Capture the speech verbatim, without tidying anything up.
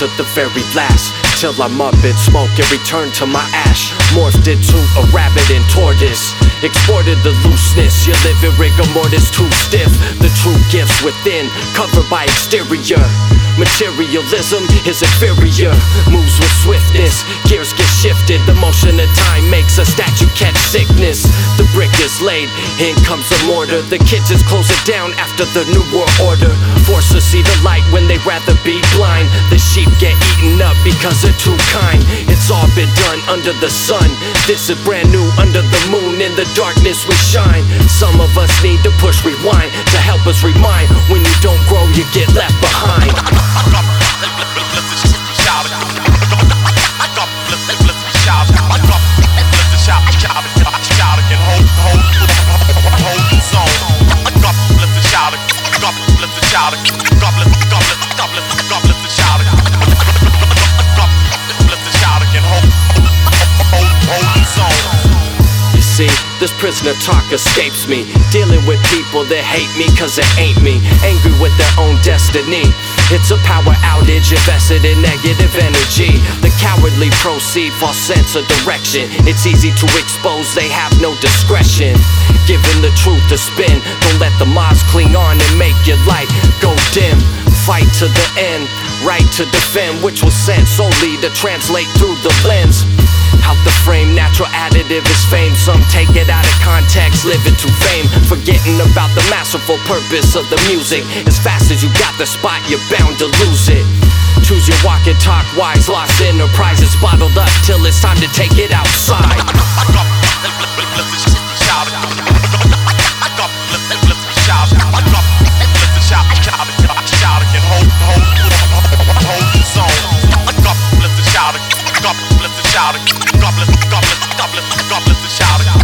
to the very last, till I'm up in smoke and return to my ash. Morphed into a rabbit and tortoise, exported the looseness. You live in rigor mortis, too stiff. The true gifts within, covered by exterior. Materialism is inferior, moves with swiftness, gears get shifted. The motion of time makes a statue catch sickness. The brick is laid, in comes the mortar. The kitchens close it down after the new world order. Forced to see the light when they rather be blind. The sheep get eaten up because they're too kind. It's all been done under the sun. This is brand new under the moon. In the darkness we shine. Some of us need to push rewind to help us remind, when you don't grow you get left behind. See, this prisoner talk escapes me. Dealing with people that hate me cause it ain't me. Angry with their own destiny. It's a power outage invested in negative energy. The cowardly proceed, false sense of direction. It's easy to expose, they have no discretion. Giving the truth a spin. Don't let the moths cling on and make your light go dim. Fight to the end, right to defend, which was sent solely to translate through the lens. Out the frame, natural additive is fame. Some take it out of context, live it to fame, forgetting about the masterful purpose of the music. As fast as you got the spot, you're bound to lose it. Choose your walk and talk wise, lost enterprises bottled up till it's time to take it outside. God bless the shout.